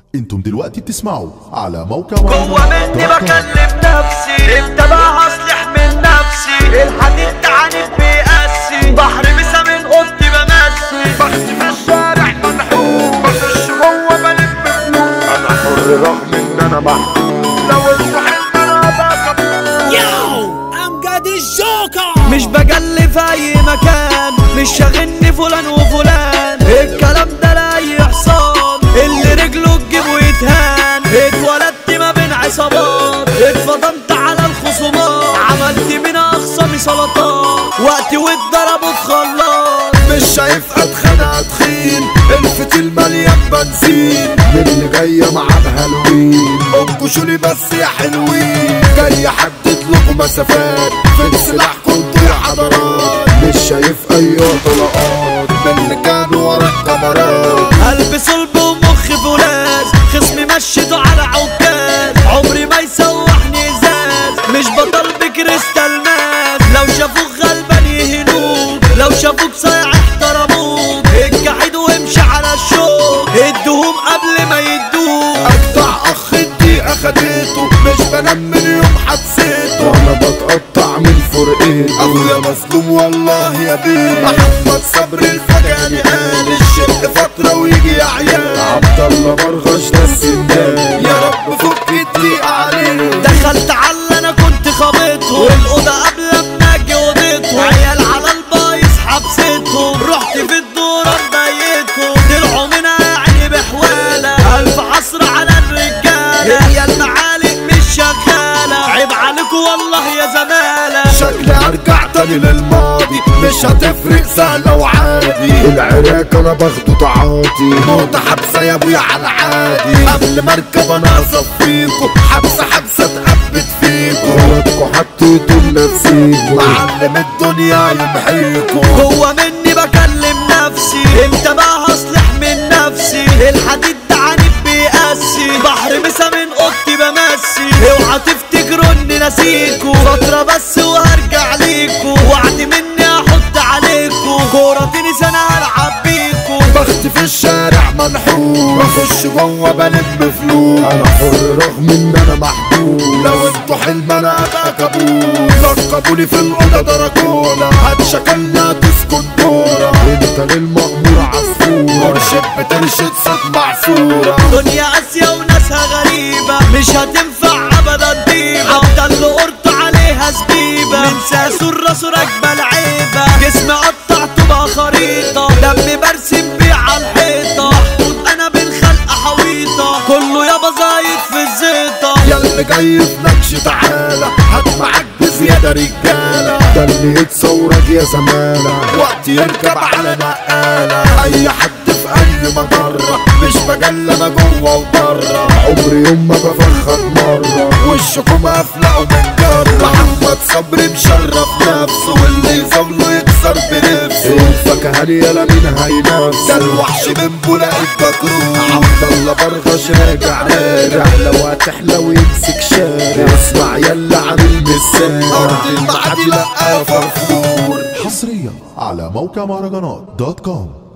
انتم دلوقتي بتسمعوا على موقع جوه مني بكلم نفسي، امتى بقى هصلح من نفسي؟ الحديد تعاني بيقاسي، بحر مسا من اوضتي بمسي، بخسي في الشارع منحوم، بخش جوه بلف فلوس. انا حر رغم ان انا محبوب، لو الصحيح انا بكبر. يو امجد الجوكر، مش بجلي في اي مكان، مش شاغلني فلان وفلان، الكلام ده لاي حصان اللي رجله تجيبه يتهان. اتولدت ما بين عصابات، اتفضمت على الخصومات، عملت من اخصامي سلطات، وقتي واتضربوا في خلاط. مش شايف اتخانق تخين، الفتيل مليان بنزين، اللي جاية مع الهالوين انكشولي بس يا حلوين. جاي احدد لكم مسافات، فين سلاحكم انتوا يا حضرات؟ مش شايف اي طلقات من اللي كانوا ورا الكاميرات. قلبي صلب ومخي فولاذ، خصمي مشيته على عكاز، عمري ما يسوحني ازاز، مش بطل بكريستال ماس. لو شافوك غلبان يهنوك، لو شافوك صايع احترموك، الجحيد وامشي على الشوك، ادوهم قبل ما يدوك. اجدع اخ الدقيقة خديته، مش بنام من يوم حبسيته، انا بتقطع من فرقته. اخويا مظلوم والله يا بيه، محمد صبري الفجاني قال الشق فترة ويجي يا عيال. عبد الله برغش ده السندان، يا رب فك الضيقة عليه. دخلت على اللي انا كنت خابطهم، والاوضه قبل ما اجي اوضتهم، عيال على البايظ حبستهم، رحت في الدورة مبيتهم، طلعوا منها يعني بحوالة، الف حصر على الرجالة، هي المعالق مش شغالة، عيب عليكوا والله يا زمالة. شكلي ارجع تاني للماضي، مش هتفرق سهلة وعادي. العراك انا باخده تعاطي، موتة حبسة يا ابويا على العادي. قبل ما اركب انا اصفيكوا، حبسة اتقبت فيكوا، غلطكوا حطيتوا لنفسيكوا، معلم الدنيا يمحيكوا. جوه مني بكلم نفسي، امتى بقى هصلح من نفسي؟ الحديد تعاني بيقاسي، بحر مسا من اوضتي بمسي، اوعى تفتكروا اني ناسيكوا، فترة بس وهرجع ليكوا، وعد مني احط عليكوا، كورة تنس انا هلعب بيكوا. بختي في الشارع منحوس، بخش جوه بلم فلوس، انا حر رغم ان انا محبوس. لو انتوا حلم انا ابقى كابوس، لقبولي في الاوضه دراكولا، هتشكلنا تسكن دورة. انت للمأمور عصفور، مرشد بترشد صوت معصورة. دنيا قاسية وناسها غريبة، مش هتنفع ابدا ديبة، عبد اللي قرط عليها زبيبة، من ساسو الراس راكبة العيبة، جسمي قطعته بقى خريطة، دمي برسم بيه على الحيطة، محطوط انا بالخلق حويطة، كله يابا زايد في الزيطة. ياللي جاي في نكش تعالى، هات معاك بزيادة رجالة، ده اللي يتصورك يا زمالة، وقت يركب على نقالة. اي حد في اي مجرة، مش بجلى انا جوه وبره، عمري يوم ما بفخد مرة، وشكم افلقوا من جرة. محمد صبري مشرف نفسه، واللي يزاوله يكسر بنفسه، الفاكهة يالا مين هينافسه، ده الوحش من بولاق البكروت. عبد الله برغش راجع لو هتحلى ويمسك شارع، اسمع يلا عامل مسان، ارض المعادي لقى فرفور. حصريا على موقع مهرجانات دوت كوم.